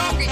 coque.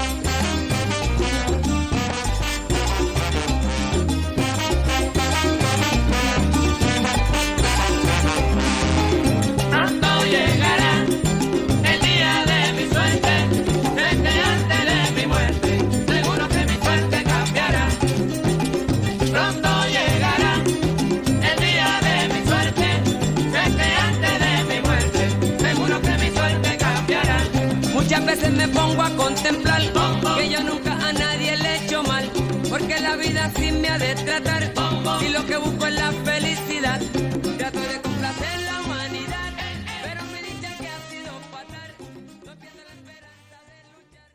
Pronto llegará el día de mi suerte, desde antes de mi muerte, seguro que mi suerte cambiará. Pronto llegará el día de mi suerte, desde antes de mi muerte, seguro que mi suerte cambiará. Muchas veces me pongo a contemplar que yo nunca a nadie le he hecho mal, porque la vida así me ha de tratar. Si lo que busco es la felicidad, trato de complacer la humanidad, pero me dicen que ha sido fatal. No pierdo la esperanza de luchar.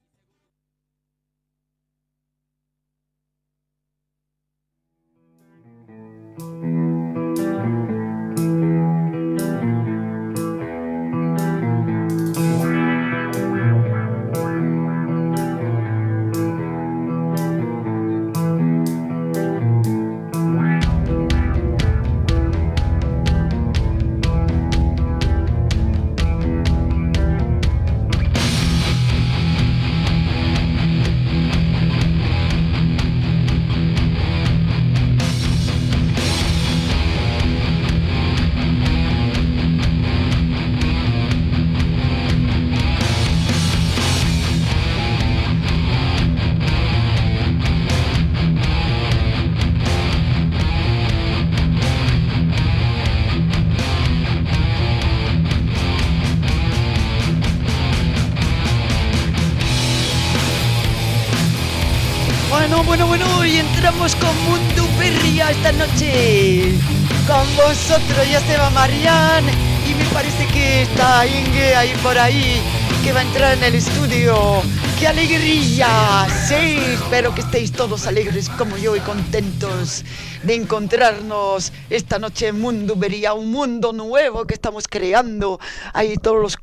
Bueno, y entramos con Mundo Berria esta noche. Con vosotros ya se va Marian y me parece que está Inge ahí por ahí, que va a entrar en el estudio. ¡Qué alegría! Sí, espero que estéis todos alegres como yo y contentos de encontrarnos esta noche en Mundo Berria, un mundo nuevo que estamos creando. Ahí todos los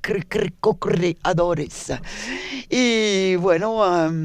co-creadores. Y bueno,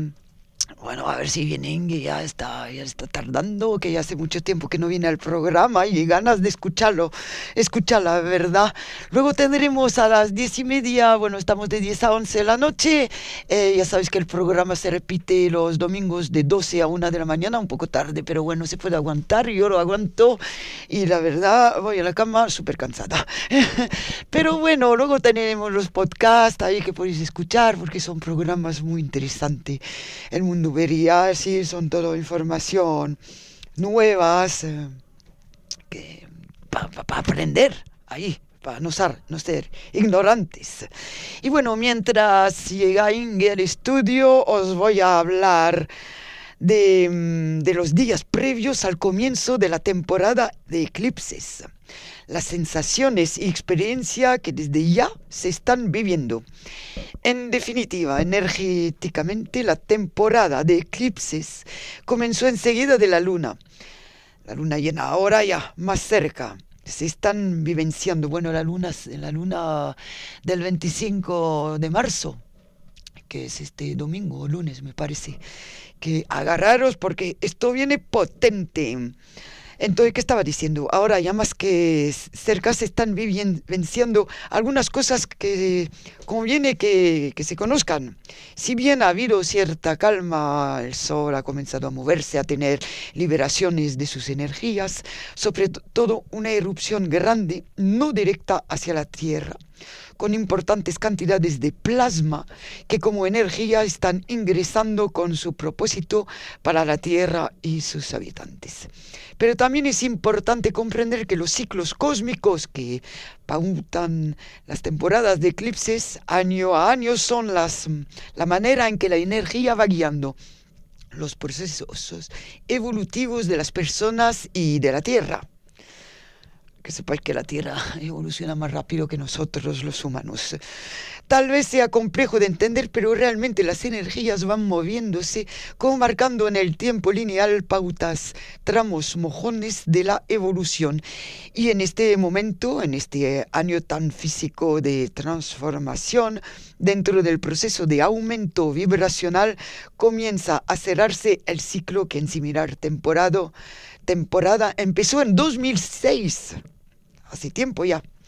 a ver si viene Inge, ya está tardando, que ya hace mucho tiempo que no viene al programa y ganas de escucharla, ¿verdad? Luego tendremos a las 10:30, bueno, estamos de 10 a 11 de la noche, ya sabéis que el programa se repite los domingos de 12 a 1 de la mañana, un poco tarde, pero bueno, se puede aguantar, yo lo aguanto y la verdad voy a la cama súper cansada. Pero bueno, luego tenemos los podcasts ahí que podéis escuchar porque son programas muy interesantes. El Mundo Berria, sí, son toda información nuevas para aprender ahí, para no ser ignorantes. Y bueno, mientras llega Inge al estudio, os voy a hablar de los días previos al comienzo de la temporada de eclipses, las sensaciones y experiencia que desde ya se están viviendo. En definitiva, energéticamente, la temporada de eclipses comenzó enseguida de la luna llena, ahora ya más cerca. Se están vivenciando, bueno, la luna del 25 de marzo, que es este domingo o lunes, me parece, que agarraros porque esto viene potente. Entonces, ¿qué estaba diciendo? Ahora ya más que cerca se están vivenciando algunas cosas que conviene que se conozcan. Si bien ha habido cierta calma, el Sol ha comenzado a moverse, a tener liberaciones de sus energías, sobre todo una erupción grande, no directa hacia la Tierra, con importantes cantidades de plasma que como energía están ingresando con su propósito para la Tierra y sus habitantes. Pero también es importante comprender que los ciclos cósmicos que pautan las temporadas de eclipses año a año son la manera en que la energía va guiando los procesos evolutivos de las personas y de la Tierra. Que sepáis que la Tierra evoluciona más rápido que nosotros los humanos. Tal vez sea complejo de entender, pero realmente las energías van moviéndose, como marcando en el tiempo lineal pautas, tramos, mojones de la evolución. Y en este momento, en este año tan físico de transformación, dentro del proceso de aumento vibracional, comienza a cerrarse el ciclo que en similar temporada empezó en 2006. Hace tiempo ya.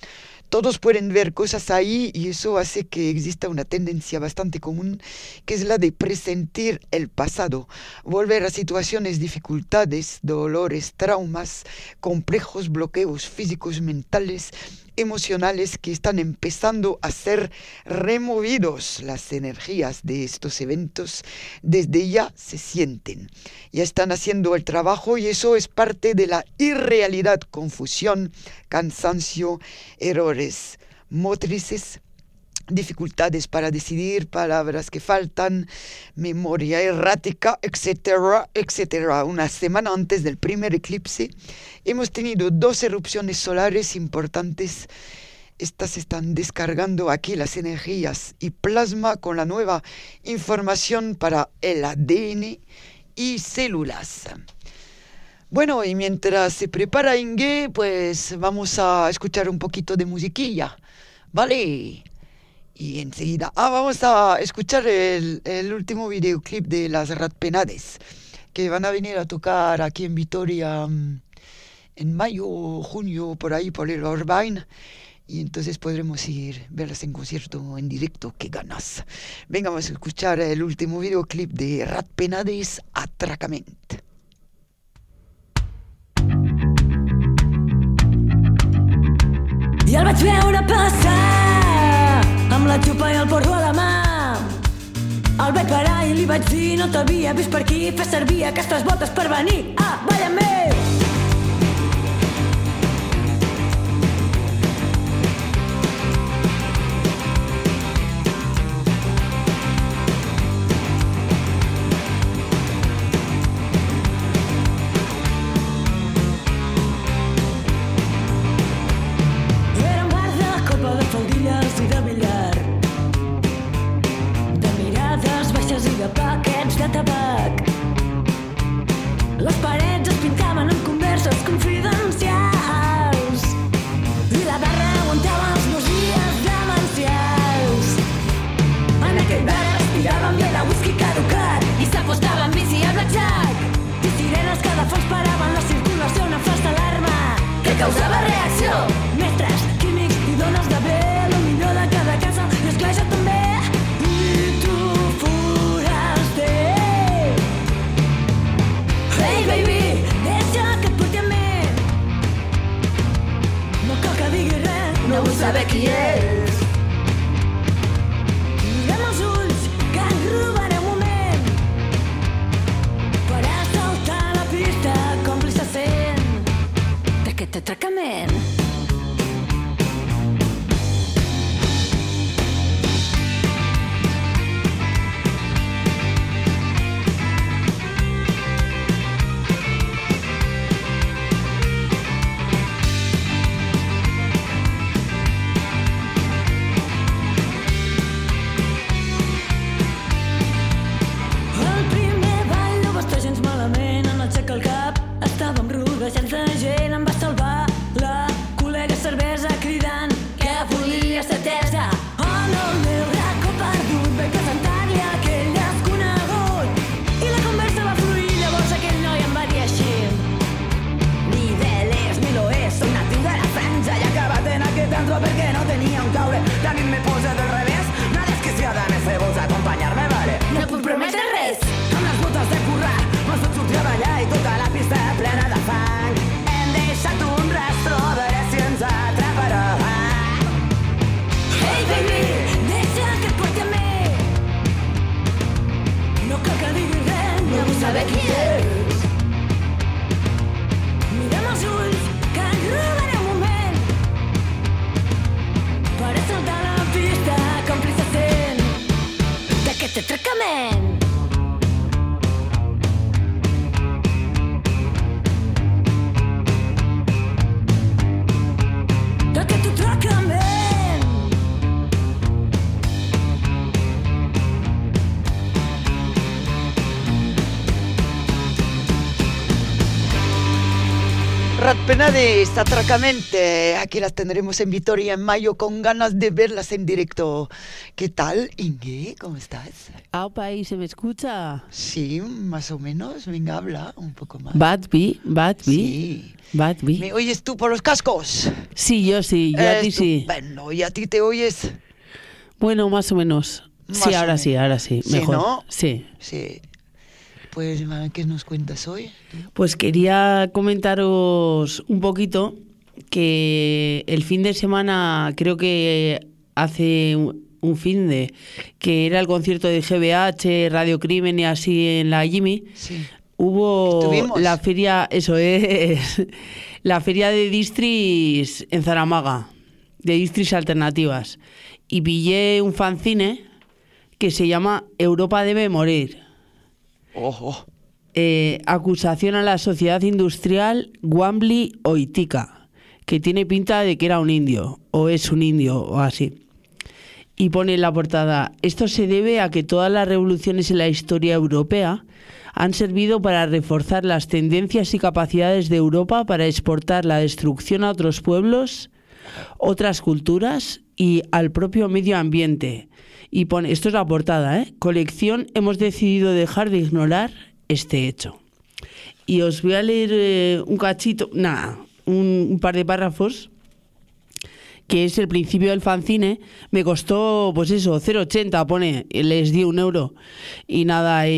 todos pueden ver cosas ahí y eso hace que exista una tendencia bastante común, que es la de presentir el pasado, volver a situaciones, dificultades, dolores, traumas, complejos, bloqueos físicos, mentales, emocionales que están empezando a ser removidos. Las energías de estos eventos desde ya se sienten, ya están haciendo el trabajo y eso es parte de la irrealidad, confusión, cansancio, errores motrices, dificultades para decidir, palabras que faltan, memoria errática, etcétera, etcétera. Una semana antes del primer eclipse hemos tenido 2 erupciones solares importantes. Estas están descargando aquí las energías y plasma con la nueva información para el ADN y células. Bueno, y mientras se prepara Inge, pues vamos a escuchar un poquito de musiquilla, ¿vale? Y enseguida, vamos a escuchar el último videoclip de las Ratpenades, que van a venir a tocar aquí en Vitoria en mayo o junio, por ahí, por el Orbain. Y entonces podremos ir, verlas en concierto, en directo, qué ganas. Venga, vamos a escuchar el último videoclip de Ratpenades, Atracament. I el vaig veure passar amb la xupa i el porro a la mà. El vaig parar i li vaig dir: no t'havia vist per aquí, fes servir aquestes botes per venir a ballar amb mi. I de billar, de mirades baixes i de paquets de tabac. Les parets es pintaven amb converses confidencials i la barra aguantava els meus dies demencials. En aquell bar respiràvem i era whisky caducat i s'apostava en bici a blackjack i sirenes que de fons paraven la circulació, una falsa alarma que causava reacció. Mestres, químics i dones de bé, lo millor de cada casa, i esclar jo també. I tu foraster, hey baby, deixa que et porti amb mi. No cal que digui res, no vull saber qui és. Mirem els ulls, que en robaré un moment per assaltar la pista, còmplice sent d'aquest atracament. Aixeca el cap, estàvem rodejats de gent, em va salvar la Ratpenades, Atracamente. Aquí las tendremos en Vitoria en mayo con ganas de verlas en directo. ¿Qué tal, Inge? ¿Cómo estás? Aupa, ¿y se me escucha? Sí, más o menos. Venga, habla un poco más. Badby. Sí. Badby. ¿Me oyes tú por los cascos? Sí, yo a ti sí. Bueno, ¿y a ti te oyes? Bueno, más o menos. Más Sí, o ahora menos. sí. Sí, Mejor. ¿no? Sí. Sí. Pues, ¿qué nos cuentas hoy? Pues quería comentaros un poquito que el fin de semana, creo que hace un fin de, que era el concierto de GBH, Radio Crimen y así en la Jimmy, Sí. hubo Estuvimos. la feria, eso es, la feria de distris en Zaramaga, de distris alternativas. Y pillé un fanzine que se llama Europa debe morir. Ojo. Acusación a la sociedad industrial Wambly Oitika, que tiene pinta de que era un indio, o es un indio, o así. Y pone en la portada: esto se debe a que todas las revoluciones en la historia europea han servido para reforzar las tendencias y capacidades de Europa para exportar la destrucción a otros pueblos, otras culturas y al propio medio ambiente. Y pone, esto es la portada, colección, hemos decidido dejar de ignorar este hecho. Y os voy a leer un cachito, un par de párrafos, que es el principio del fanzine. Me costó, pues eso, 0,80, pone, les di €1. Y nada,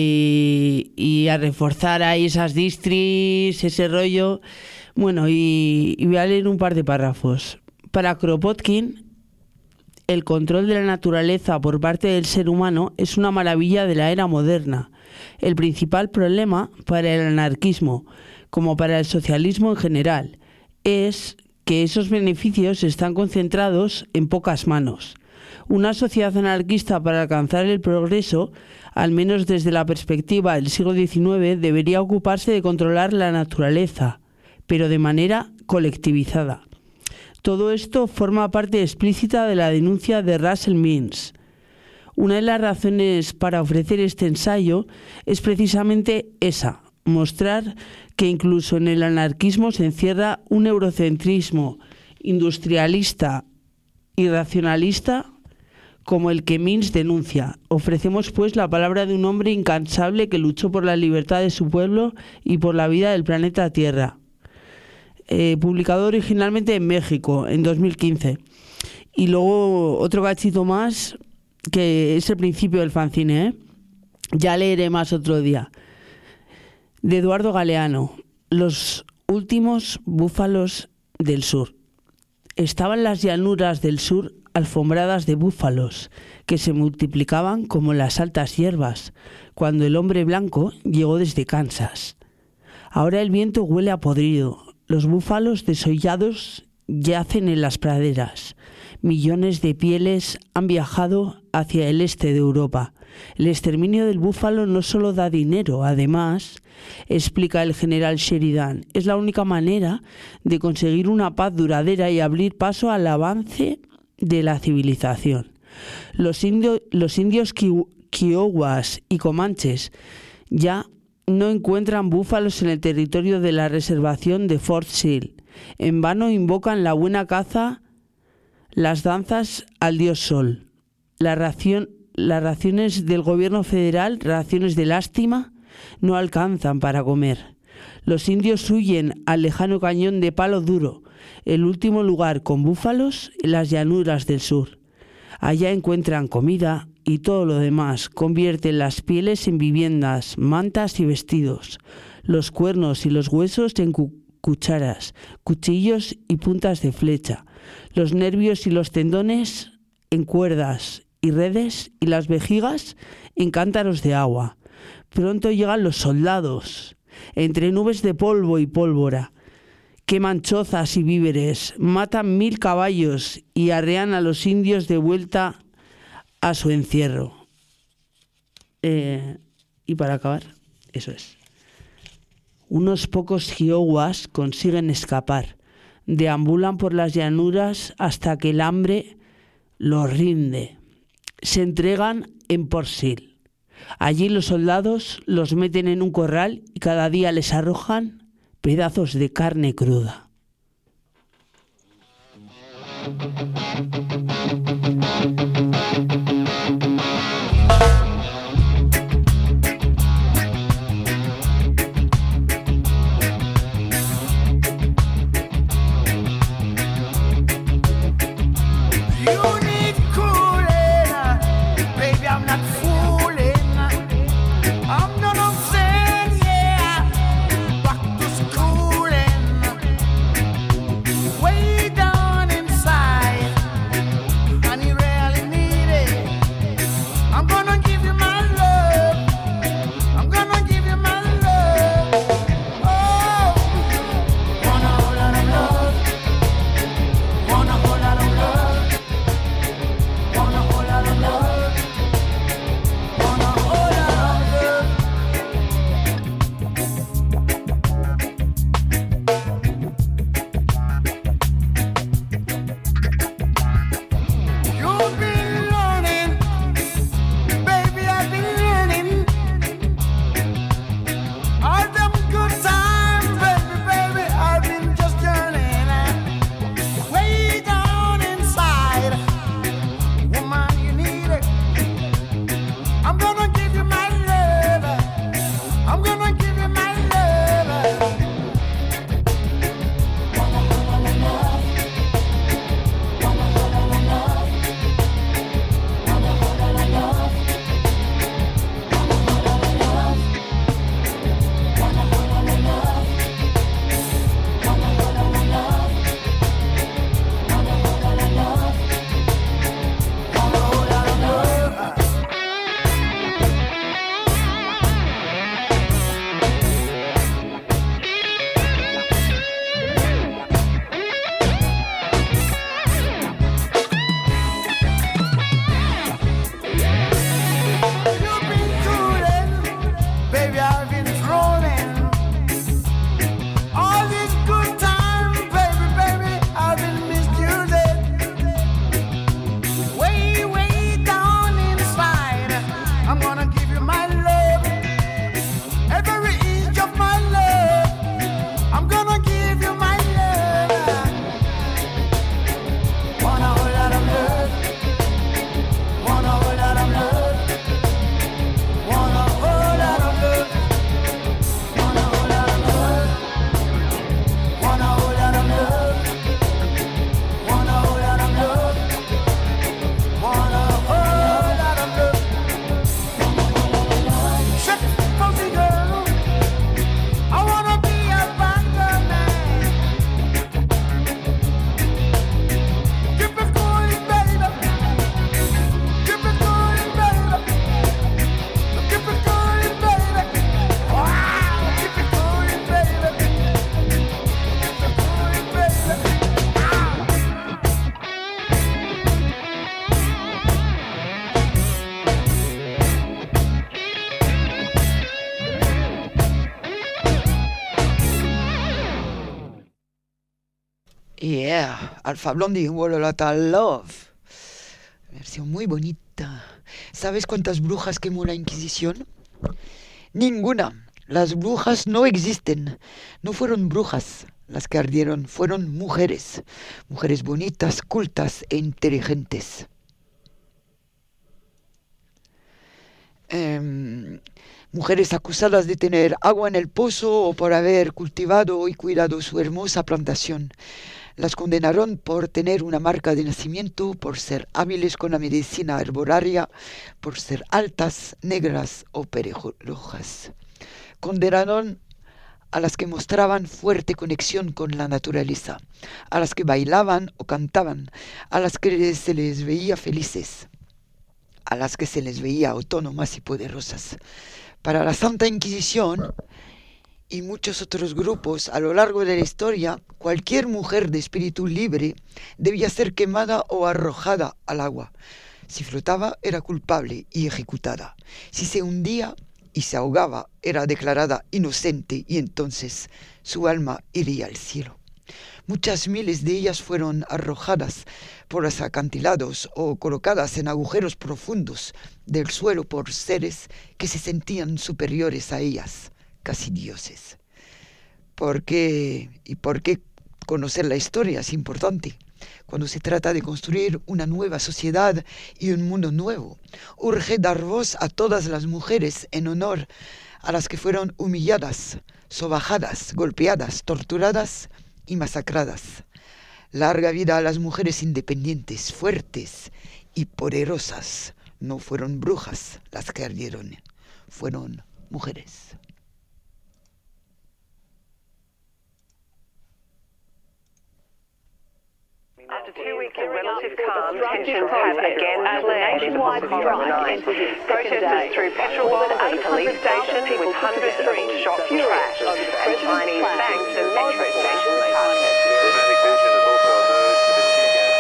y a reforzar ahí esas distris, ese rollo. Bueno, y voy a leer un par de párrafos. Para Kropotkin, el control de la naturaleza por parte del ser humano es una maravilla de la era moderna. El principal problema para el anarquismo, como para el socialismo en general, es que esos beneficios están concentrados en pocas manos. Una sociedad anarquista, para alcanzar el progreso, al menos desde la perspectiva del siglo XIX, debería ocuparse de controlar la naturaleza, pero de manera colectivizada. Todo esto forma parte explícita de la denuncia de Russell Means. Una de las razones para ofrecer este ensayo es precisamente esa: mostrar que incluso en el anarquismo se encierra un eurocentrismo industrialista y racionalista como el que Means denuncia. Ofrecemos pues la palabra de un hombre incansable que luchó por la libertad de su pueblo y por la vida del planeta Tierra. Publicado originalmente en México en 2015. Y luego otro cachito más, que es el principio del fanzine, ya leeré más otro día. De Eduardo Galeano: los últimos búfalos del sur. Estaban las llanuras del sur alfombradas de búfalos que se multiplicaban como las altas hierbas cuando el hombre blanco llegó desde Kansas. Ahora el viento huele a podrido. Los búfalos desollados yacen en las praderas. Millones de pieles han viajado hacia el este de Europa. El exterminio del búfalo no solo da dinero, además, explica el general Sheridan, es la única manera de conseguir una paz duradera y abrir paso al avance de la civilización. Los indios kiowas y comanches ya no encuentran búfalos en el territorio de la reservación de Fort Sill. En vano invocan la buena caza, las danzas al dios Sol. Las raciones del gobierno federal, raciones de lástima, no alcanzan para comer. Los indios huyen al lejano cañón de Palo Duro, el último lugar con búfalos en las llanuras del sur. Allá encuentran comida y todo lo demás. Convierten las pieles en viviendas, mantas y vestidos, los cuernos y los huesos en cucharas, cuchillos y puntas de flecha, los nervios y los tendones en cuerdas y redes, y las vejigas en cántaros de agua. Pronto llegan los soldados, entre nubes de polvo y pólvora. Queman chozas y víveres, matan 1000 caballos y arrean a los indios de vuelta a su encierro. Y para acabar, eso es. Unos pocos kiowas consiguen escapar. Deambulan por las llanuras hasta que el hambre los rinde. Se entregan en Port Sill. Allí los soldados los meten en un corral y cada día les arrojan pedazos de carne cruda. Yeah, Alpha Blondie, Walla Lotta Love. Versión muy bonita. ¿Sabes cuántas brujas quemó la Inquisición? Ninguna. Las brujas no existen. No fueron brujas las que ardieron, fueron mujeres. Mujeres bonitas, cultas e inteligentes. Mujeres acusadas de tener agua en el pozo o por haber cultivado y cuidado su hermosa plantación. Las condenaron por tener una marca de nacimiento, por ser hábiles con la medicina herbolaria, por ser altas, negras o pelirrojas. Condenaron a las que mostraban fuerte conexión con la naturaleza, a las que bailaban o cantaban, a las que se les veía felices, a las que se les veía autónomas y poderosas. Para la Santa Inquisición y muchos otros grupos a lo largo de la historia, cualquier mujer de espíritu libre debía ser quemada o arrojada al agua. Si flotaba, era culpable y ejecutada. Si se hundía y se ahogaba, era declarada inocente y entonces su alma iría al cielo. Muchas miles de ellas fueron arrojadas por los acantilados o colocadas en agujeros profundos del suelo por seres que se sentían superiores a ellas, casi dioses. por qué conocer la historia es importante. Cuando se trata de construir una nueva sociedad y un mundo nuevo, urge dar voz a todas las mujeres en honor a las que fueron humilladas, sobajadas, golpeadas, torturadas y masacradas. Larga vida a las mujeres independientes, fuertes y poderosas. No fueron brujas las que ardieron, fueron mujeres. After 2 weeks of relative calm, tensions have again flared in Hong Kong overnight. Protesters threw petrol bombs at a police station with hundreds of shots trashed, and Chinese banks and metro stations targeted. Dramatic vision is also heard for the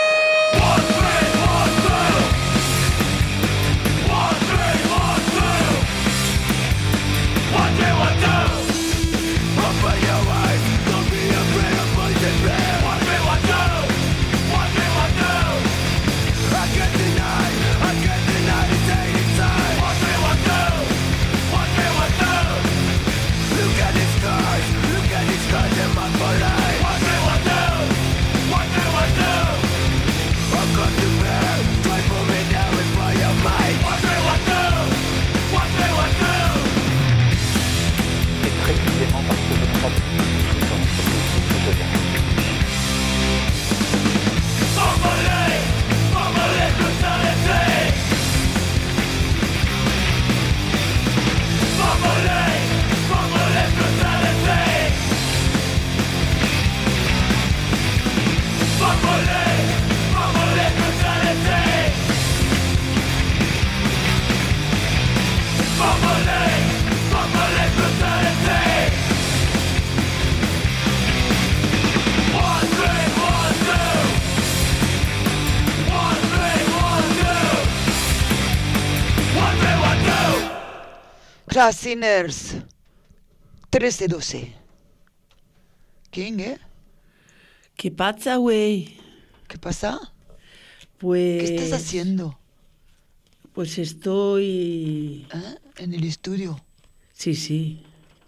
Sinners 13-12. ¿Quién, ¿Qué pasa, güey? ¿Qué pasa? Pues... ¿Qué estás haciendo? Pues estoy... En el estudio. Sí.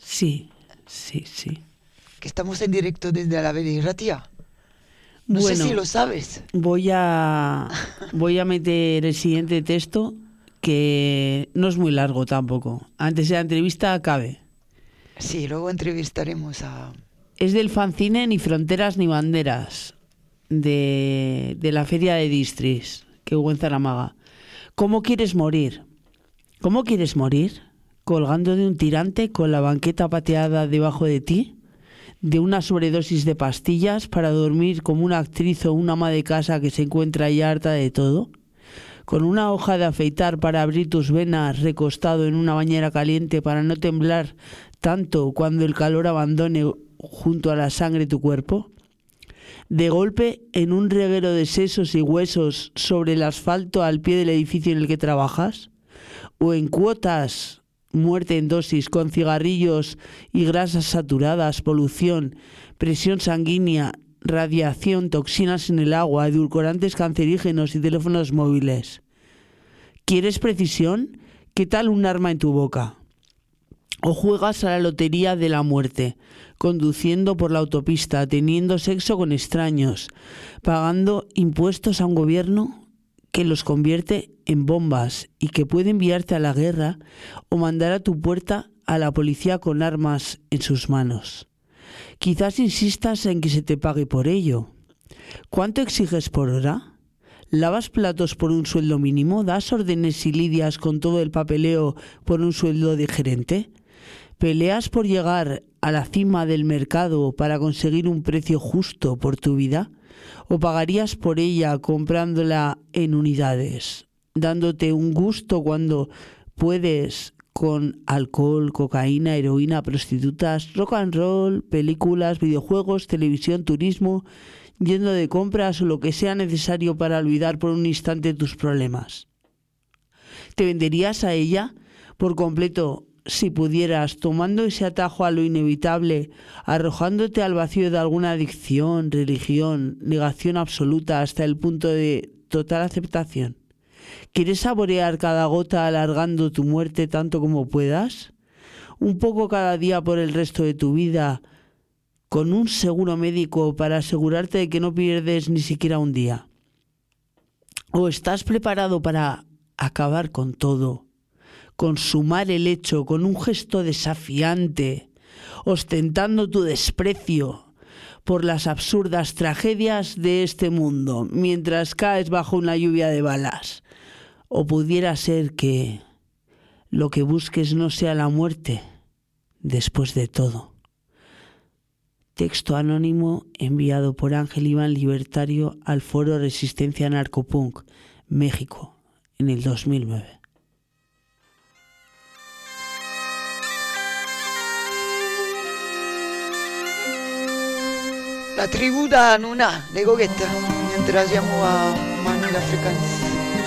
Que estamos en directo desde la Ratia. No sé si lo sabes. Voy a meter el siguiente texto, que no es muy largo tampoco. Antes de la entrevista cabe. Sí, luego entrevistaremos a... Es del fanzine Ni Fronteras ni Banderas, de la feria de Distris, que hubo en Zaramaga. ¿Cómo quieres morir? ¿Cómo quieres morir? ¿Colgando de un tirante con la banqueta pateada debajo de ti? ¿De una sobredosis de pastillas para dormir como una actriz o una ama de casa que se encuentra ya harta de todo? ¿Con una hoja de afeitar para abrir tus venas recostado en una bañera caliente para no temblar tanto cuando el calor abandone junto a la sangre tu cuerpo? ¿De golpe en un reguero de sesos y huesos sobre el asfalto al pie del edificio en el que trabajas? ¿O en cuotas, muerte en dosis, con cigarrillos y grasas saturadas, polución, presión sanguínea, radiación, toxinas en el agua, edulcorantes cancerígenos y teléfonos móviles? ¿Quieres precisión? ¿Qué tal un arma en tu boca? ¿O juegas a la lotería de la muerte, conduciendo por la autopista, teniendo sexo con extraños, pagando impuestos a un gobierno que los convierte en bombas y que puede enviarte a la guerra o mandar a tu puerta a la policía con armas en sus manos? Quizás insistas en que se te pague por ello. ¿Cuánto exiges por hora? ¿Lavas platos por un sueldo mínimo? ¿Das órdenes y lidias con todo el papeleo por un sueldo de gerente? ¿Peleas por llegar a la cima del mercado para conseguir un precio justo por tu vida? ¿O pagarías por ella comprándola en unidades, dándote un gusto cuando puedes con alcohol, cocaína, heroína, prostitutas, rock and roll, películas, videojuegos, televisión, turismo, yendo de compras o lo que sea necesario para olvidar por un instante tus problemas? ¿Te venderías a ella por completo si pudieras, tomando ese atajo a lo inevitable, arrojándote al vacío de alguna adicción, religión, negación absoluta hasta el punto de total aceptación? ¿Quieres saborear cada gota alargando tu muerte tanto como puedas? ¿Un poco cada día por el resto de tu vida con un seguro médico para asegurarte de que no pierdes ni siquiera un día? ¿O estás preparado para acabar con todo, consumar el hecho con un gesto desafiante, ostentando tu desprecio por las absurdas tragedias de este mundo mientras caes bajo una lluvia de balas? ¿O pudiera ser que lo que busques no sea la muerte después de todo? Texto anónimo enviado por Ángel Iván Libertario al Foro Resistencia Narcopunk, México, en el 2009. La tribu da Nuna de Gogeta, mientras llamo a Manuel Africans.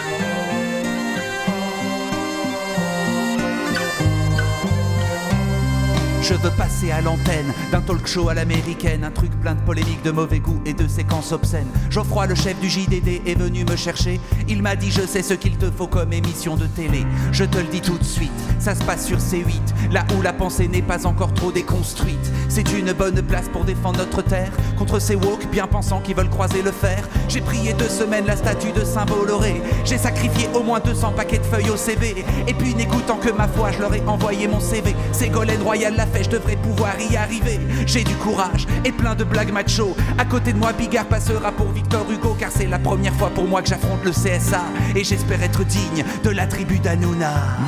Je veux passer à l'antenne d'un talk show à l'américaine, un truc plein de polémiques, de mauvais goût et de séquences obscènes. Geoffroy, le chef du JDD, est venu me chercher. Il m'a dit: je sais ce qu'il te faut comme émission de télé. Je te le dis tout de suite, ça se passe sur C8, là où la pensée n'est pas encore trop déconstruite. C'est une bonne place pour défendre notre terre contre ces woke bien pensants qui veulent croiser le fer. J'ai prié 2 semaines la statue de Saint-Bolloré. J'ai sacrifié au moins 200 paquets de feuilles au CV. Et puis n'écoutant que ma foi, je leur ai envoyé mon CV. Ségolène Royal l'a fait, je devrais pouvoir y arriver. J'ai du courage et plein de blagues macho. À côté de moi, Bigard passera pour Victor Hugo, car c'est la première fois pour moi que j'affronte le CSA. Et j'espère être digne de la tribu d'Hanouna.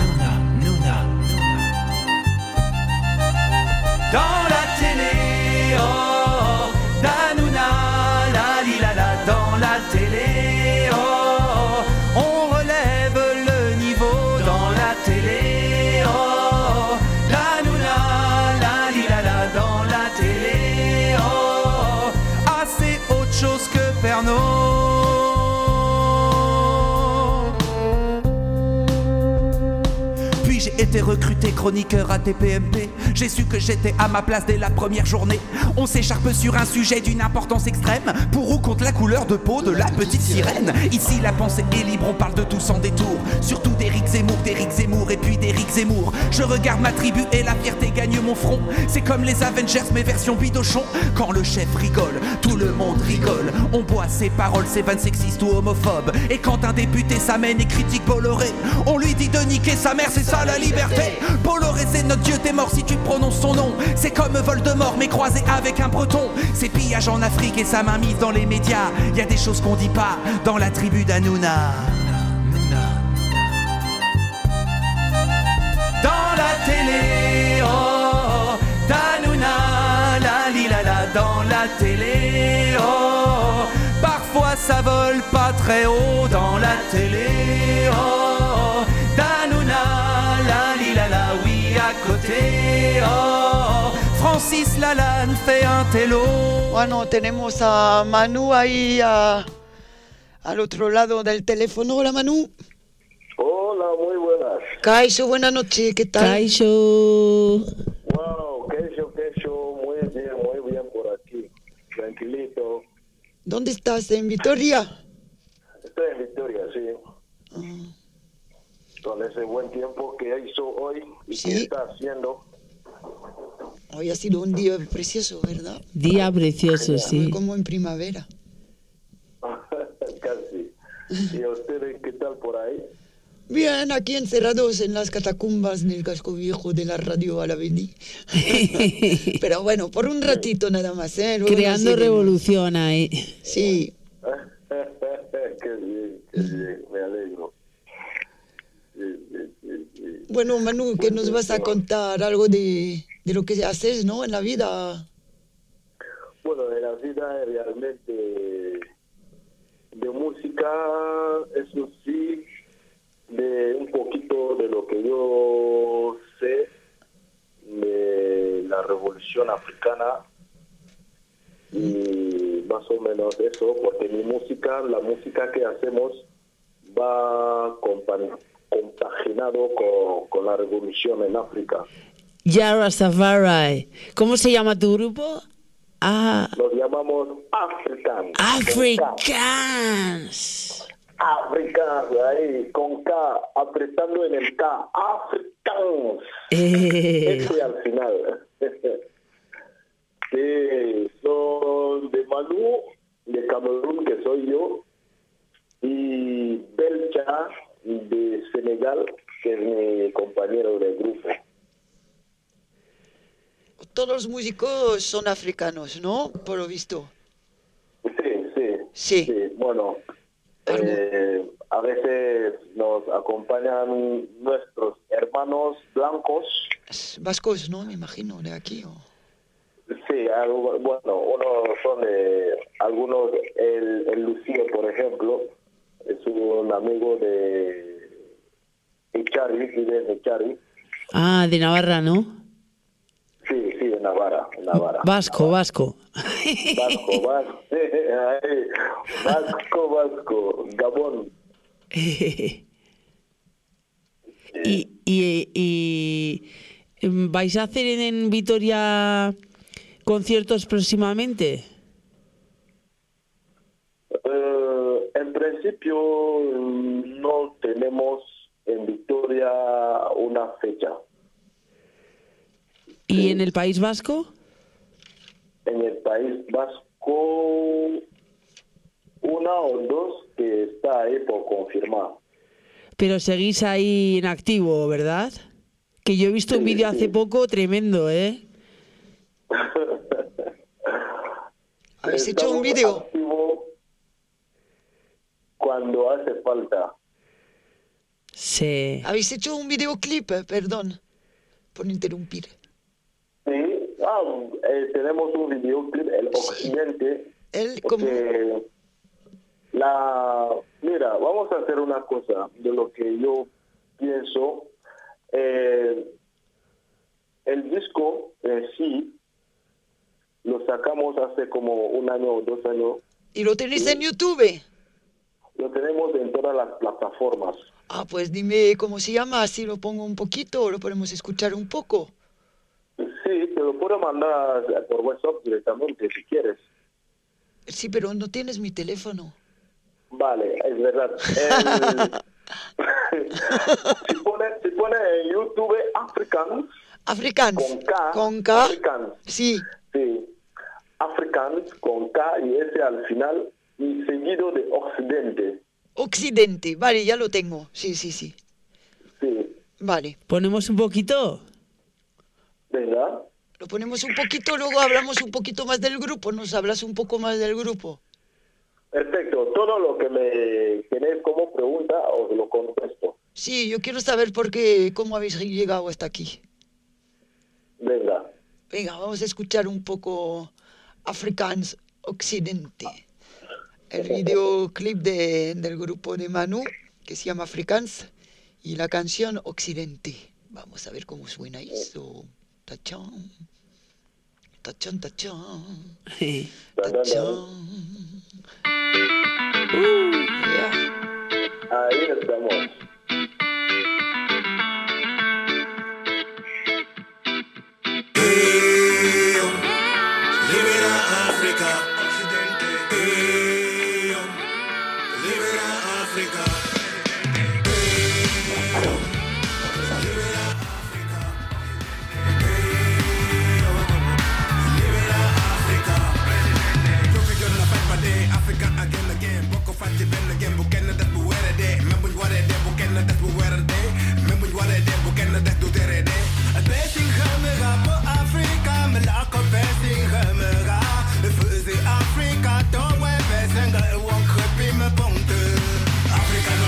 Dans la télé, oh, d'Hanouna, la li la la. Dans la télé, oh, on relève le niveau. Dans la télé, oh, d'Hanouna, la li la la. Dans la télé, oh, ah, c'est autre chose que Pernod. J'ai été recruté chroniqueur à TPMP. J'ai su que j'étais à ma place dès la première journée. On s'écharpe sur un sujet d'une importance extrême, pour ou contre la couleur de peau de la petite sirène. Ici la pensée est libre, on parle de tout sans détour. Surtout d'Éric Zemmour et puis d'Éric Zemmour. Je regarde ma tribu et la fierté gagne mon front. C'est comme les Avengers mais version bidochon. Quand le chef rigole, tout le monde rigole. On boit ses paroles, ses vannes sexistes ou homophobes. Et quand un député s'amène et critique Bolloré, on lui dit de niquer sa mère, c'est ça la liberté. Bolloré c'est notre dieu, t'es mort si tu prononces son nom. C'est comme Voldemort mais croisé avec un breton. C'est pillage en Afrique et sa main mise dans les médias. Y a des choses qu'on dit pas dans la tribu d'Hanouna. Dans la télé, oh, d'Hanouna, la li la la. Dans la télé, oh, parfois ça vole pas très haut. Dans la télé, oh, d'Hanouna, la li la la. Oui, à côté, oh, Francis Lalanne fait un télo. Bueno, tenemos a Manu ahí al otro lado del teléfono. Hola, Manu. Hola, muy buenas. Kaisho, buenas noches, ¿qué tal? Kaisho. Wow, Keisho, muy bien por aquí. Tranquilito. ¿Dónde estás? ¿En Vitoria? Estoy en Victoria, sí. Con ese buen tiempo que hizo hoy y Sí. que está haciendo. Hoy ha sido un día precioso, ¿verdad? Día precioso, sí. Como en primavera. Casi. ¿Y a ustedes qué tal por ahí? Bien, aquí encerrados en las catacumbas del casco viejo de la radio Alavení. Pero bueno, por un ratito nada más, ¿eh? Luego Creando nos iremos. revolución ahí. Sí. Qué bien, me alegro. Sí. Bueno, Manu, que nos vas a contar algo de lo que haces, ¿no? En la vida. Bueno, de la vida realmente de música, eso sí, de un poquito de lo que yo sé de la revolución africana y más o menos eso, porque mi música, la música que hacemos va compaginado con la revolución en África. Ya Rastafari. ¿Cómo se llama tu grupo? Nos llamamos Africans. Africans. Africans, ahí, con K, apretando en el K. Africans. Al final. que son de Manu, de Camerún, que soy yo, y Belcha, de Senegal, que es mi compañero de grupo. Todos los músicos son africanos, ¿no? Por lo visto. Sí. Bueno, a veces nos acompañan nuestros hermanos blancos. Vascos, ¿no? Me imagino, de aquí. ¿O? Sí, bueno, unos son algunos, el Lucía, por ejemplo, es un amigo de Echari, de Echari. Ah, de Navarra, ¿no? Sí, de Navarra. Vasco. Vasco, Gabón. ¿Y vais a hacer en Vitoria conciertos próximamente? En principio no tenemos en Vitoria una fecha. ¿Y en el País Vasco? En el País Vasco, una o dos que está ahí por confirmar. Pero seguís ahí en activo, ¿verdad? Que yo he visto un vídeo hace poco tremendo, ¿eh? ¿Habéis hecho un vídeo? Activo cuando hace falta. Sí. ¿Habéis hecho un videoclip? Perdón por interrumpir. Sí, tenemos un videoclip, el Occidente. Mira, vamos a hacer una cosa de lo que yo pienso. El disco en sí lo sacamos hace como 1 año o 2 años. ¿Y lo tenéis en YouTube? Lo tenemos en todas las plataformas. Pues dime cómo se llama, así lo pongo un poquito o lo podemos escuchar un poco. Sí, te lo puedo mandar por WhatsApp directamente si quieres. Sí, pero no tienes mi teléfono. Vale, es verdad. si pone en YouTube Africans. Con K. Africans. Sí. Africans con K y S al final y seguido de Occidente. Occidente, vale, ya lo tengo. Sí. Sí. Vale. ¿Ponemos un poquito? Venga. Lo ponemos un poquito, luego hablamos un poquito más del grupo. Nos hablas un poco más del grupo. Perfecto. Todo lo que me tenéis como pregunta os lo contesto. Sí, yo quiero saber cómo habéis llegado hasta aquí. Venga, vamos a escuchar un poco Africans Occidente. El videoclip del grupo de Manu, que se llama Africans, y la canción Occidente. Vamos a ver cómo suena eso. Tachán. Tachán, tachán. Tachán. Yeah. Ahí estamos. Libera África, Occidente. Libera África. Africa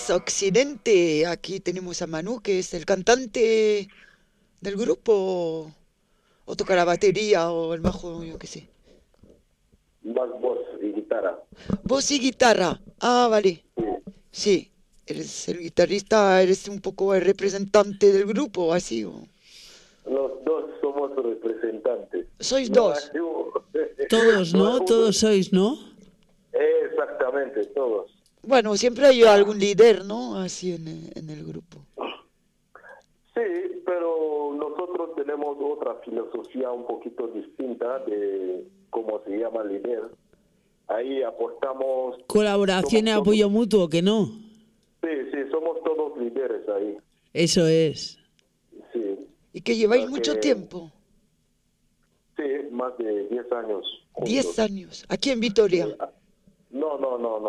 es Occidente. Aquí tenemos a Manu, que es el cantante del grupo. O toca la batería o el bajo, yo qué sé. Más voz y guitarra. Voz y guitarra. Ah, vale. Sí. Eres el guitarrista, eres un poco el representante del grupo, así. Los dos somos representantes. Sois No, dos. Todos, ¿no? Todos sois, ¿no? Exactamente, todos. Bueno, siempre hay algún líder, ¿no? Así en el grupo. Sí, pero nosotros tenemos otra filosofía un poquito distinta de cómo se llama líder. Ahí aportamos... Colaboración y somos apoyo todos- mutuo, ¿que no? Sí, somos todos líderes ahí. Eso es. Sí, Y que lleváis Porque- mucho tiempo. sí, más de 10 años. juntos. 10 años. Aquí en Vitoria. No.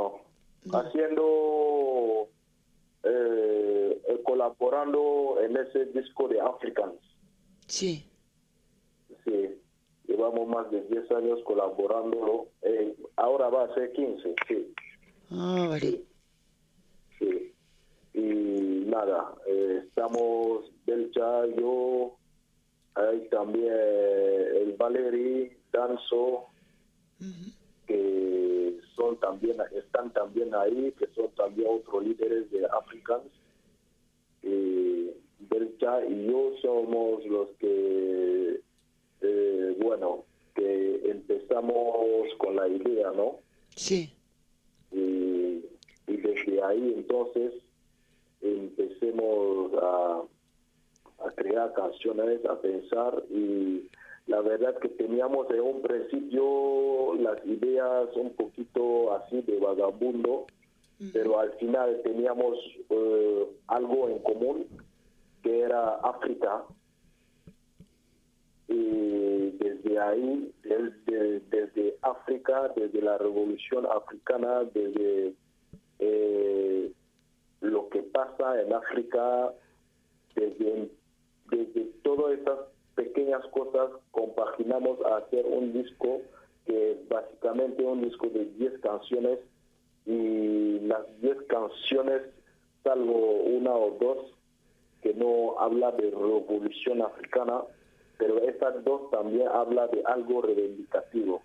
Haciendo, colaborando en ese disco de Africans. Sí. Sí, llevamos más de 10 años colaborando. Ahora va a ser 15, sí. Ah, vale. Sí. Y nada, estamos Belcha, yo, hay también el Valeri, Danzo, que están también ahí, que son también otros líderes de Africans. Belcha y yo somos los que, que empezamos con la idea, ¿no? Sí. Y desde ahí entonces empecemos a crear canciones, a pensar, y la verdad que teníamos en un principio las ideas un poquito así de vagabundo, pero al final teníamos algo en común, que era África. Y desde ahí, desde África, desde la revolución africana, desde lo que pasa en África, desde todas esas pequeñas cosas, compaginamos a hacer un disco que es básicamente un disco de 10 canciones, y las 10 canciones, salvo una o dos, que no habla de revolución africana, pero esas dos también habla de algo reivindicativo.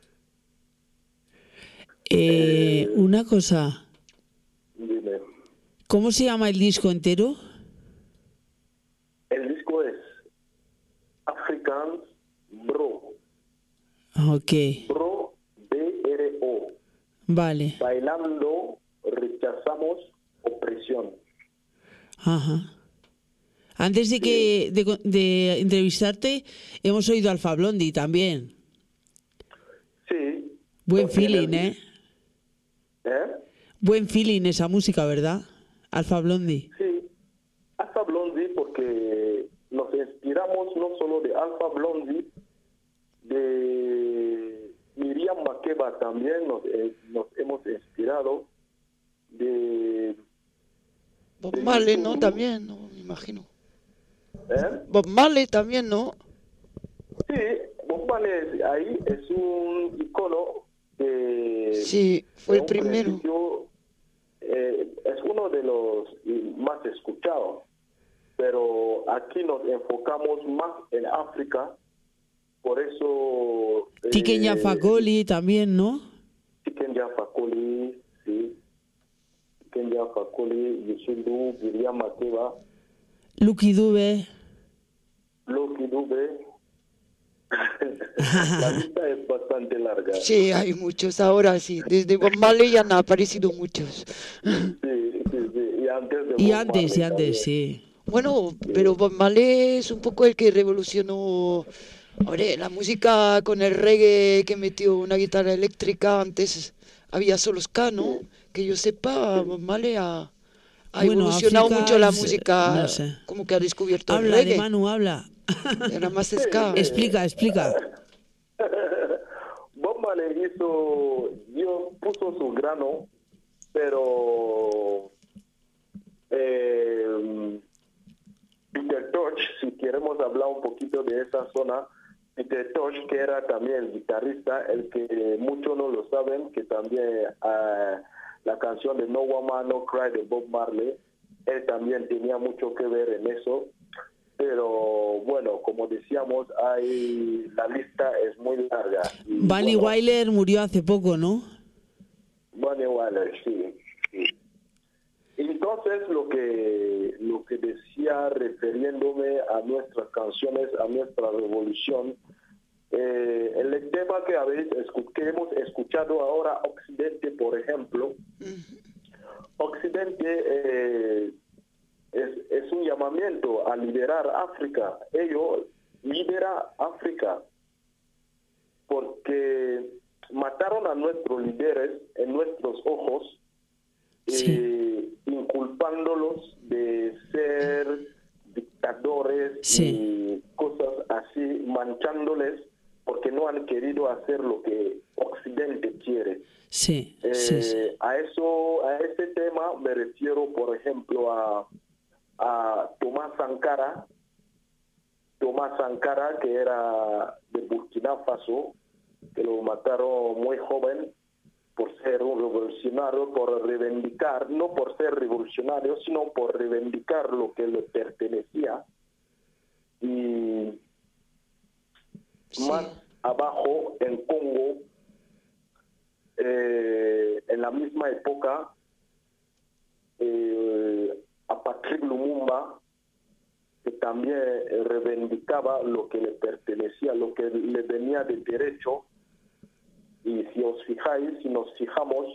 Una cosa, Dime. ¿cómo se llama el disco entero? El disco es Africans Bro. Ok, Bro, B-R-O. vale. Bailando, rechazamos opresión. Ajá. Antes de entrevistarte, hemos oído Alfa Blondy también. Sí. Buen porque en el feeling, ¿eh? Buen feeling esa música, ¿verdad? Alfa Blondy. Sí. Alfa Blondy, porque nos inspiramos no solo de Alfa Blondy, de Miriam Makeba también nos hemos inspirado, de Bob Marley, ¿no? También, ¿no? Me imagino. ¿eh? Bob Marley también, ¿no? Sí, Bob Marley ahí es un icono que Sí, fue el en un primero. principio, es uno de los más escuchados, pero aquí nos enfocamos más en África, por eso... Tiken Jaffa-Coli también, ¿no? Tiken Jaffa-Coli, sí. Tiken Jaffa-Coli, Yusundu, Miriam Makeba, Lucky Dube. Lucky Dube. La lista es bastante larga. Sí, hay muchos ahora, sí. Desde Bob Marley ya han aparecido muchos. Sí. Y antes de Y Bob antes, Marley también. sí. Bueno, pero Bob Marley es un poco el que revolucionó, hombre, la música con el reggae, que metió una guitarra eléctrica. Antes había solo ska, ¿no? Que yo sepa, Bob Marley ha Bueno, evolucionado África mucho la es, música, no sé. como que ha descubierto el Habla de reggae. Manu, habla. Era más ska. Explica. Bob Marley puso su grano, pero Peter Tosh, si queremos hablar un poquito de esa zona, Peter Tosh, que era también el guitarrista, el que muchos no lo saben, que también la canción de No Woman No Cry de Bob Marley. Él también tenía mucho que ver en eso. Pero bueno, como decíamos, la lista es muy larga. Bunny Wyler murió hace poco, ¿no? Bunny Wyler, sí. Entonces, lo que decía, refiriéndome a nuestras canciones, a nuestra revolución, el tema que hemos escuchado ahora, Occidente, por ejemplo, Occidente es un llamamiento a liberar África. Ellos liberan África porque mataron a nuestros líderes en nuestros ojos, inculpándolos de ser dictadores y cosas así, manchándoles porque no han querido hacer lo que Occidente quiere. A ese tema me refiero, por ejemplo, a Thomas Sankara, que era de Burkina Faso, que lo mataron muy joven por ser un revolucionario, por reivindicar, no por ser revolucionario, sino por reivindicar lo que le pertenecía. Y más abajo, en Congo, en la misma época, a Patrick Lumumba, que también reivindicaba lo que le pertenecía, lo que le venía de derecho. Y si nos fijamos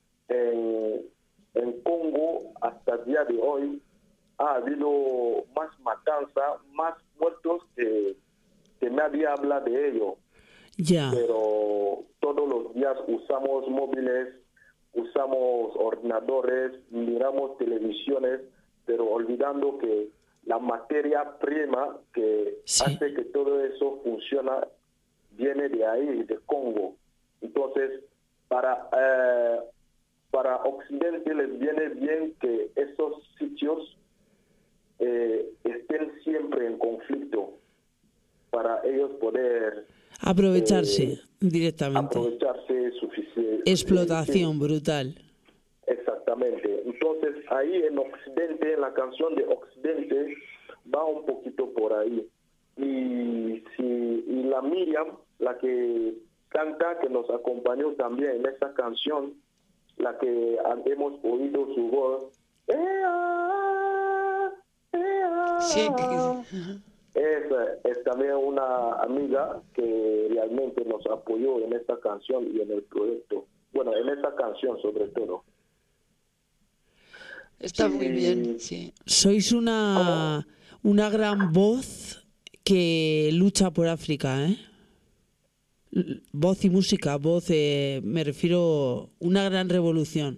en Congo, hasta el día de hoy, ha habido más matanza, más muertos que nadie habla de ello. Pero todos los días usamos móviles, usamos ordenadores, miramos televisiones, pero olvidando que la materia prima que hace que todo eso funciona viene de ahí, de Congo. Entonces, para Occidente les viene bien que esos sitios estén siempre en conflicto para ellos poder aprovecharse directamente. Aprovecharse suficiente. Explotación brutal. Exactamente. Entonces, ahí en Occidente, en la canción de Occidente, va un poquito por ahí. Y la Miriam, la que canta, que nos acompañó también en esa canción, la que hemos oído su voz, es también una amiga que realmente nos apoyó en esta canción y en el proyecto. Bueno, en esta canción sobre todo. Está muy bien, sí. Sois una gran voz que lucha por África, ¿eh? Voz y música, me refiero, una gran revolución.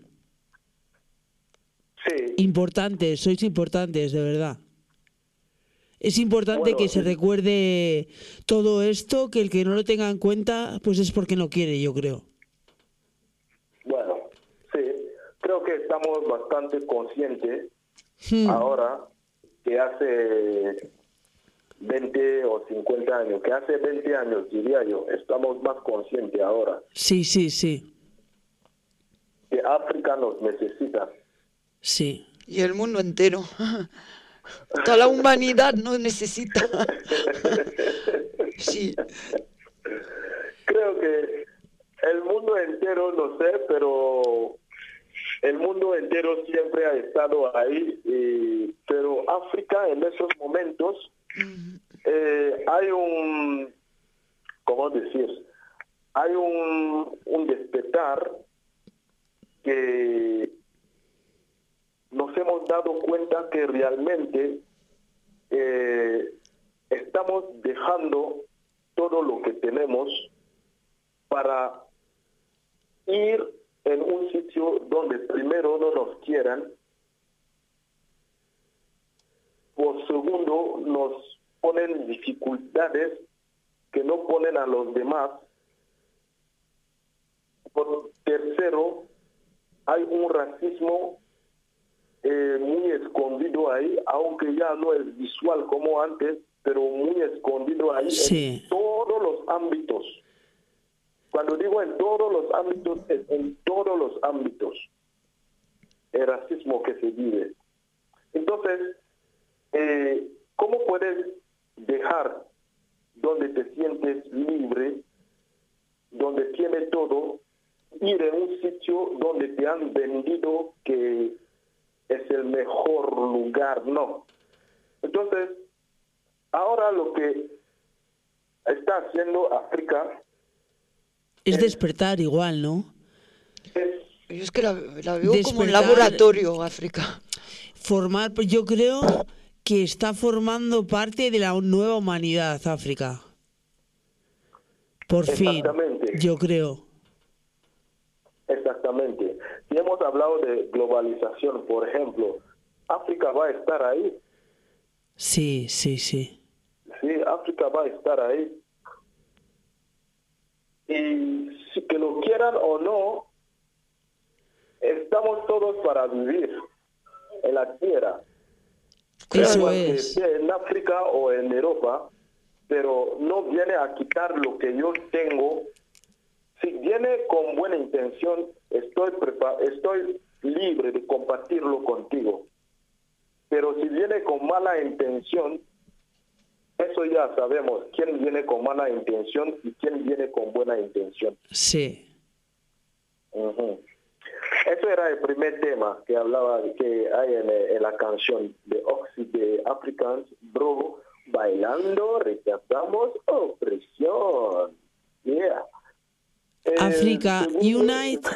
Importantes, sois importantes, de verdad. Es importante que se recuerde todo esto, que el que no lo tenga en cuenta, pues es porque no quiere, yo creo. Bueno, sí, creo que estamos bastante conscientes ahora que hace 20 o 50 años, que hace 20 años, diría yo, estamos más conscientes ahora. Sí. Que África nos necesita. Sí. Y el mundo entero. Toda la humanidad nos necesita. Sí. Creo que el mundo entero, no sé, pero el mundo entero siempre ha estado ahí. Pero África en esos momentos hay un, ¿cómo decir? Hay un despertar que nos hemos dado cuenta que realmente estamos dejando todo lo que tenemos para ir en un sitio donde primero no nos quieran, por segundo nos ponen dificultades que no ponen a los demás, por tercero hay un racismo muy escondido ahí, aunque ya no es visual como antes, pero muy escondido ahí en todos los ámbitos. Cuando digo en todos los ámbitos, es en todos los ámbitos. el racismo que se vive. Entonces, ¿cómo puedes dejar donde te sientes libre, donde tienes todo, ir a un sitio donde te han vendido que es el mejor lugar? No. Entonces, ahora lo que está haciendo África es despertar igual, ¿no? Yo es que la veo como un Despertar. laboratorio, África. Formar, pues yo creo que está formando parte de la nueva humanidad, África. Por fin, Exactamente. yo creo. Exactamente. Si hemos hablado de globalización, por ejemplo, África va a estar ahí. Sí, sí, sí. Sí, África va a estar ahí. Y si que lo quieran o no, estamos todos para vivir en la tierra. Eso Igual que es. sea en África o en Europa, pero no viene a quitar lo que yo tengo. Si viene con buena intención, estoy libre de compartirlo contigo. Pero si viene con mala intención, eso ya sabemos quién viene con mala intención y quién viene con buena intención. Sí. Ujú. Eso era el primer tema que hablaba, que hay en la canción de Africans, bro, bailando, rechazamos opresión. Yeah. África Unite.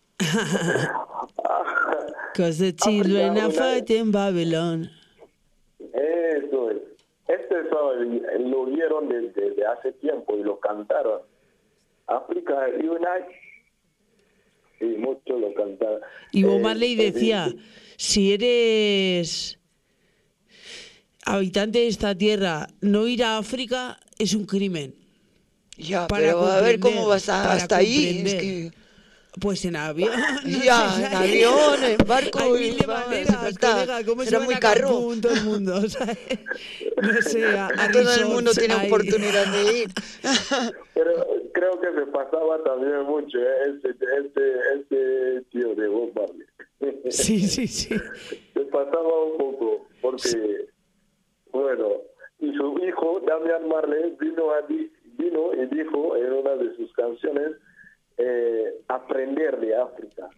Because the children are fighting Babylon. Eso es. Lo vieron desde hace tiempo y lo cantaron. África Unite. Sí, mucho lo cantaron. Y Bob Marley decía, si eres habitante de esta tierra, no ir a África es un crimen. Ya, Para pero a ver comprender, cómo vas para hasta ahí. Es comprender. que, Pues en avión. no ya, sé, en avión, en barco. Hay mil de va, maneras, falta- colega. ¿Cómo se será van muy a caro. Cancún todo el mundo? ¿sabes? No sé, a Todo el resorts mundo tiene ahí. oportunidad de ir. Pero creo que se pasaba también mucho este tío de Bob Marley. Sí, sí, sí. Se pasaba un poco, porque, bueno, y su hijo, Damian Marley, vino y dijo en una de sus canciones, aprender de África.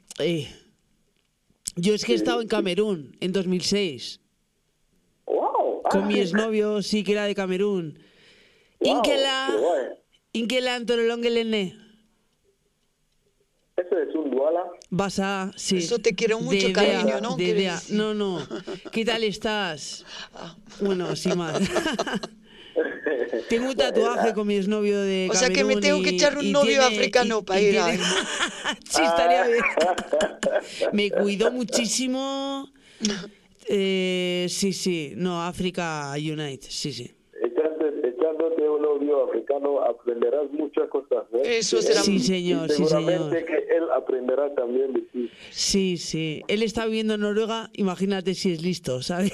Yo es que he estado en Camerún en 2006. ¡Wow! Con mi exnovio, sí, que era de Camerún. Wow, Inkela, qué guay. Inkela Antololongelene. ¿Eso es un duala? Basa, sí. Eso te quiero mucho, De cariño, idea, ¿no? de ¿Quieres idea. decir? No, no. ¿Qué tal estás? Bueno, sin más. Tengo un tatuaje con mi exnovio de O sea que me Camerún tengo que echar un y novio tiene- africano para ir ahí. Sí, estaría bien. Me cuidó muchísimo. Sí, sí. No, África Unite. Sí, sí. Echándote un novio africano aprenderás muchas cosas, ¿eh? Eso será- Sí, señor, Y sí, seguramente señor. que él aprenderá también de ti. Sí, sí. Él está viviendo en Noruega. Imagínate si es listo, ¿sabes?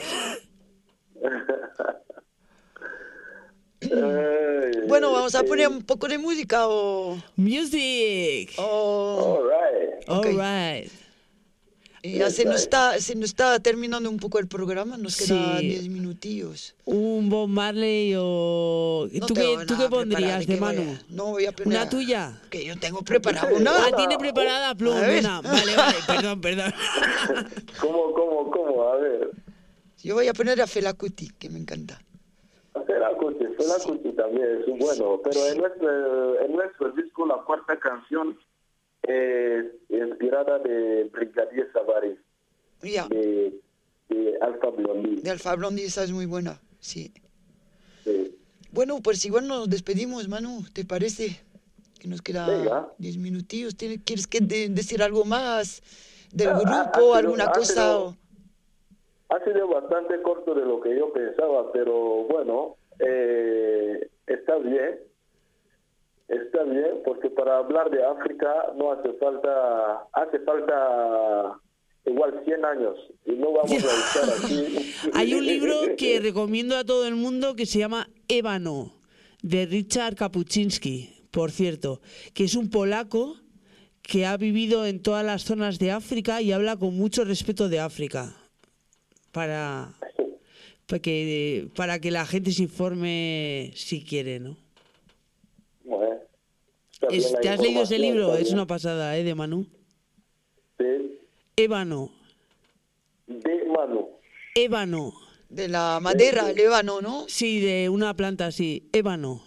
Bueno, vamos a poner un poco de música o... Music. o- All right. All Ok. right. Y ya se nos está terminando un poco el programa, nos quedan Sí. 10 minutillos. Un Bob Marley o... No ¿Tú tengo qué nada pondrías preparado, de Manu? No voy a poner... ¿Una tuya? Que yo tengo preparado una. Ah, tiene preparada Plum. A ver. Una. Vale, vale, perdón. ¿Cómo? A ver. Yo voy a poner a Fela Kuti, que me encanta. Fela Kuti también es un bueno, pero en nuestro disco la cuarta canción es inspirada de Brigadier Savary, Ya, de Alpha Blondy. de Alfa Blondy, esa es muy buena, sí. Sí. Bueno, pues igual nos despedimos, Manu, ¿te parece? Que nos queda Venga. 10 minutillos. ¿Quieres decir algo más del Ha grupo, sido- alguna ha cosa? sido- Ha sido bastante corto de lo que yo pensaba, pero bueno, está bien, porque para hablar de África no hace falta igual 100 años, y no vamos a estar aquí. Hay un libro que recomiendo a todo el mundo que se llama Ébano, de Richard Kapuczynski, por cierto, que es un polaco que ha vivido en todas las zonas de África y habla con mucho respeto de África para que la gente se informe si quiere, ¿no? Bueno, ¿Te has leído ese libro? Es una pasada, de Manu. Sí. Ébano. De Manu. Ébano. De la madera, el ébano, ¿no? Sí, de una planta, sí. Ébano.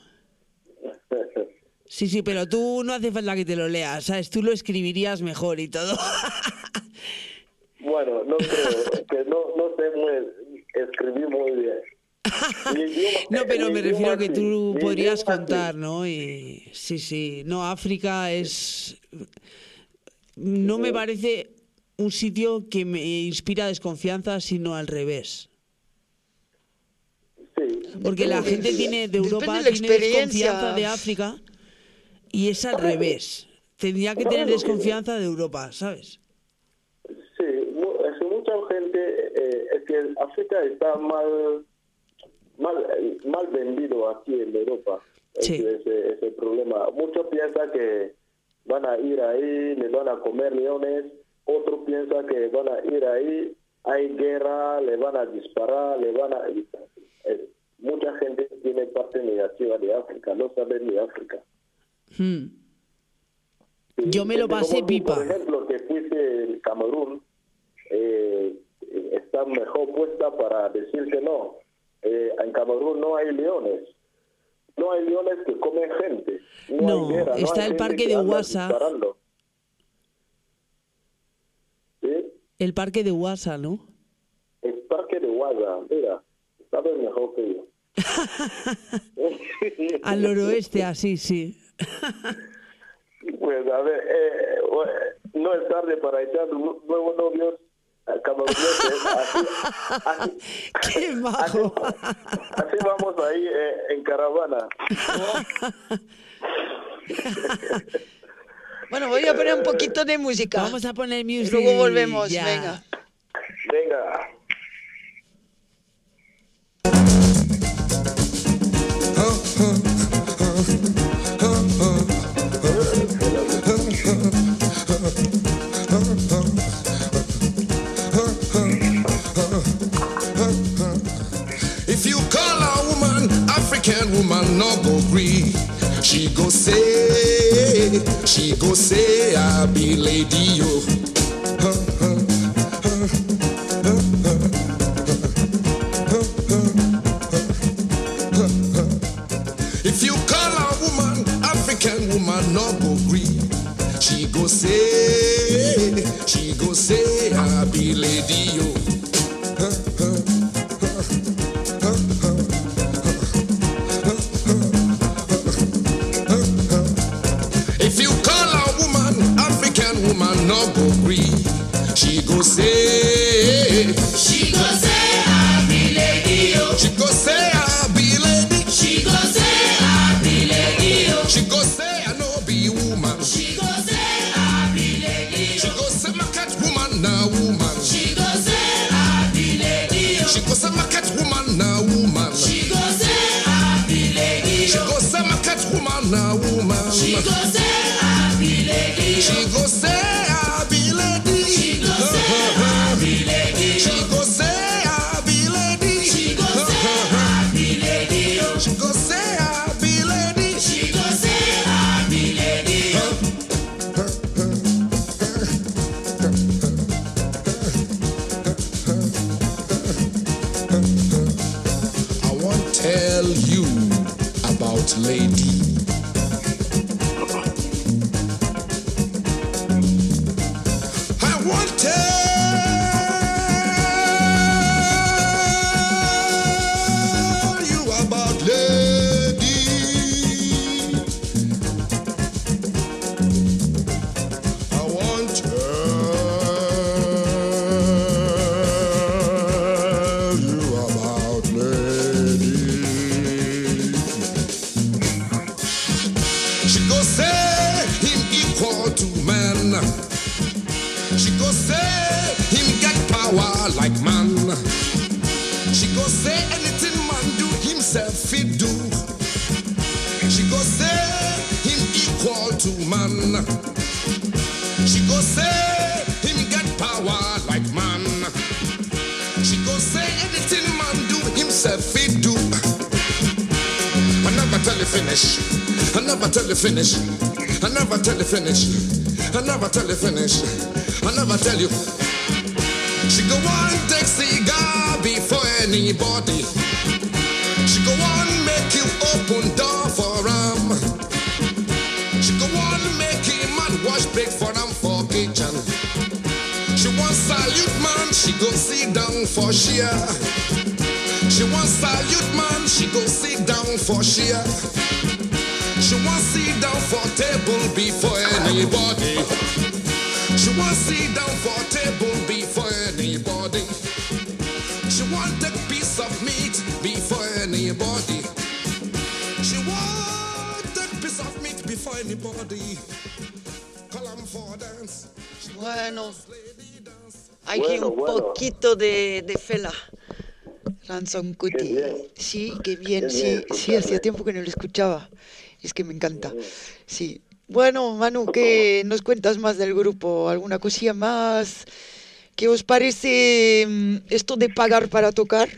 Sí, pero tú no hace falta que te lo leas, ¿sabes? Tú lo escribirías mejor y todo. Bueno, no creo, que no sé escribir muy bien. No, pero me refiero a que tú sí. podrías Mi idioma contar, ¿no? Y sí. No, África es... No me parece un sitio que me inspira desconfianza, sino al revés. Sí. Porque la gente de Europa Depende de la tiene desconfianza experiencia. de África y es al revés. Tendría que tener desconfianza de Europa, ¿sabes? Sí, mucha gente, es que África está mal vendido aquí en Europa. Sí. Ese problema. Muchos piensan que van a ir ahí, les van a comer leones. Otros piensan que van a ir ahí, hay guerra, le van a disparar, mucha gente tiene parte negativa de África, no saben de África. Sí, Yo me lo pasé como tú, pipa. Por ejemplo, que fuiste en Camerún, está mejor puesta para decir que no. En Camerún no hay leones. No hay leones que comen gente. No, hay guerra, está hay el gente parque que de anda Ouassa. disparando. ¿Sí? El parque de Ouassa, ¿no? El parque de Ouassa, mira, sabes mejor que yo. Al noroeste, así, sí. Pues a ver, no es tarde para echar nuevos novios cameruneses. ¡Qué majo! Así vamos ahí en caravana. Bueno, voy a poner un poquito de música. Vamos a poner Y music. luego volvemos, ya. venga. Venga. If you call a woman, African woman, no go gree. She go say, I be lady yo. If you call a woman, African woman, no go gree. She go say, I be lady yo. If you call a woman, African woman, no go gree. She go say, I be lady yo. She go say, I be lady. She go say, I be lady yo. She go say, I no be woman. She go say, I be lady yo. She go say, my cat woman, na woman. She go say, I be lady yo. She go say, my cat woman, na woman. She go say, I be lady yo. She go say, my cat woman, na woman. She go say, I be lady yo. She go say, I be lady. She go say, I be lady. She go say, I be lady. She go say, I be lady. She go say, I be lady. She go say, I be lady. I want to tell you about lady. I want to tell you about lady. I want to tell you about lady. She go say him equal to man. She go say him get power like man. She go say anything man do himself fit do. She go say him equal to man. said feed do. I never tell you finish. I never tell you finish. I never tell you finish. I never tell you finish. I never tell you. She go on take cigar before anybody. She go on make you open door for She go on make him man wash break for for kitchen. She want salute man, she go sit down for share. She want salute man, she go sit down for share. She want sit down for table before anybody. She want sit down for table before anybody. She want a piece of meat before anybody. She want a piece of meat before anybody. Call 'em for dance. Bueno, aquí un poquito de Fela. Ransom Kuti. Sí, qué bien, sí, hacía tiempo que no lo escuchaba. Es que me encanta. Sí. Bueno, Manu, ¿qué nos cuentas más del grupo? ¿Alguna cosilla más? ¿Qué os parece esto de pagar para tocar?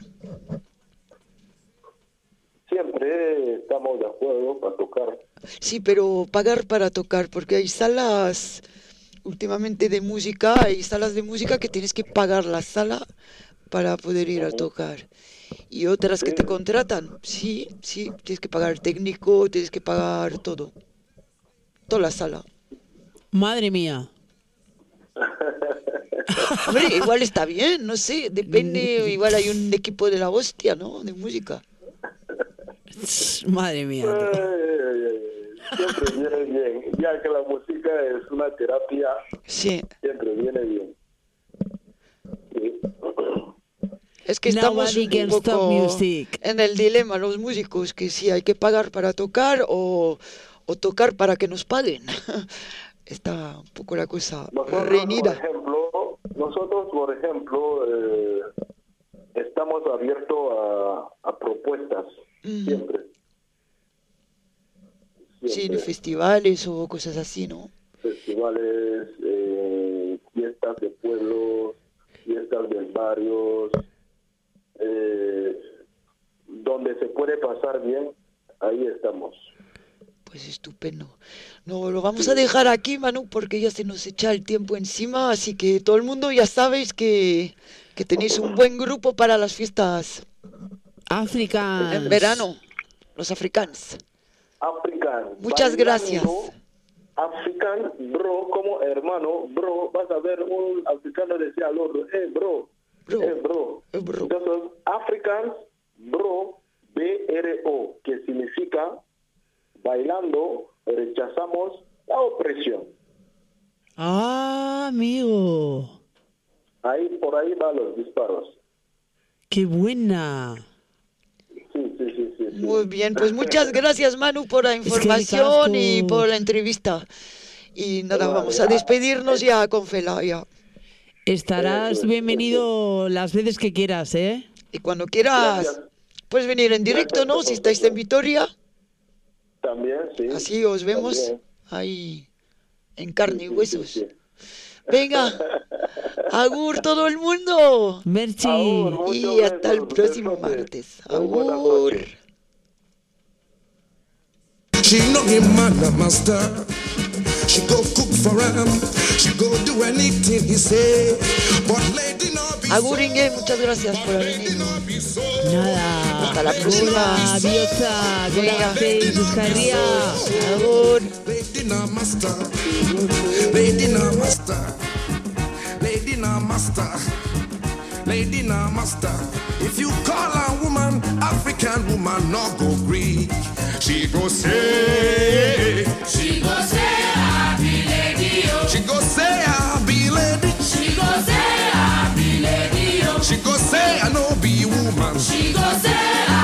Siempre estamos de acuerdo para tocar. Sí, pero pagar para tocar, porque hay salas últimamente de música, hay salas de música que tienes que pagar la sala para poder ir a tocar. Y otras que te contratan, sí, tienes que pagar el técnico, tienes que pagar todo. Toda la sala. Madre mía. Hombre, igual está bien, no sé, depende, igual hay un equipo de la hostia, ¿no? De música. Madre mía. Siempre viene bien, ya que la música es una terapia, sí. Siempre viene bien. Sí. Es que estamos un poco en el dilema los músicos, que si hay que pagar para tocar o tocar para que nos paguen. Está un poco la cosa reñida. Nosotros, por ejemplo, estamos abiertos a propuestas, siempre. Sí, de festivales o cosas así, ¿no? Festivales, fiestas de pueblos, fiestas de barrios, donde se puede pasar bien, ahí estamos. Pues estupendo. No, lo vamos a dejar aquí, Manu, porque ya se nos echa el tiempo encima, así que todo el mundo ya sabéis que tenéis un buen grupo para las fiestas. Africanas. En verano, los africanos. Muchas gracias. African, bro, como hermano, bro, vas a ver un africano decía al otro, bro. Entonces, Africans, bro, BRO, que significa bailando, rechazamos la opresión. Ah, amigo. Por ahí van los disparos. ¡Qué buena! Sí. Muy bien, pues muchas gracias, Manu, por la información y por la entrevista. Y nada, vamos a despedirnos ya con Fela, ya. Estarás bienvenido las veces que quieras, ¿eh? Y cuando quieras, puedes venir en directo, ¿no? Si estáis en Vitoria. También, sí. Así os vemos también. Ahí en carne y huesos. Sí. Venga, agur todo el mundo. Merci. Agur, y hasta el próximo martes. Agur. She know him man a master. She go cook for him. She go do anything he say. But lady no be Agur Inge, muchas gracias por venir. Nada. Hasta la próxima. Biosa, Golafei, Buscaría. Agur. Lady no master. Lady no master. Lady no master. Lady no master. If you call a woman African woman, no go Greek. She go say. She go say I be lady. She go say I be lady. She go say I be lady. She go say I no be woman. She go say I